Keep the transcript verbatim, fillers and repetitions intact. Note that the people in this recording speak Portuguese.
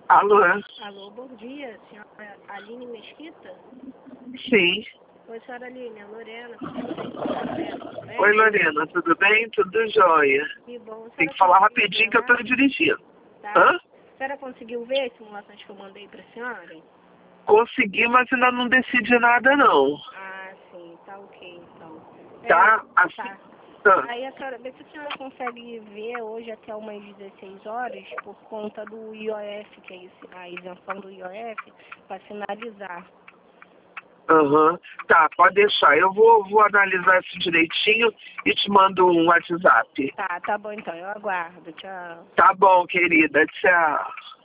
Alô? Alô, bom dia, senhora Aline Mesquita? Sim. Oi, senhora Aline, é Lorena, tudo bem? Tudo bem? Oi, Lorena, tudo bem? Tudo jóia. Que bom. Tem A que falar senhora rapidinho que eu tô conseguiu dirigindo. ver, tá? Hã? A senhora conseguiu ver as simulações que eu mandei pra senhora? Consegui, mas ainda não decidi nada, não. Ah, sim, tá ok, então. É, Tá? Assim, tá. tá. Aí a senhora, vê se a senhora consegue ver hoje até umas dezesseis horas por conta do I O F, que é esse- a isenção do I O F, para finalizar. Aham. Tá, pode deixar. Eu vou, vou analisar isso direitinho e te mando um WhatsApp. Tá, tá bom então, eu aguardo. Tchau. Tá bom, querida. Tchau.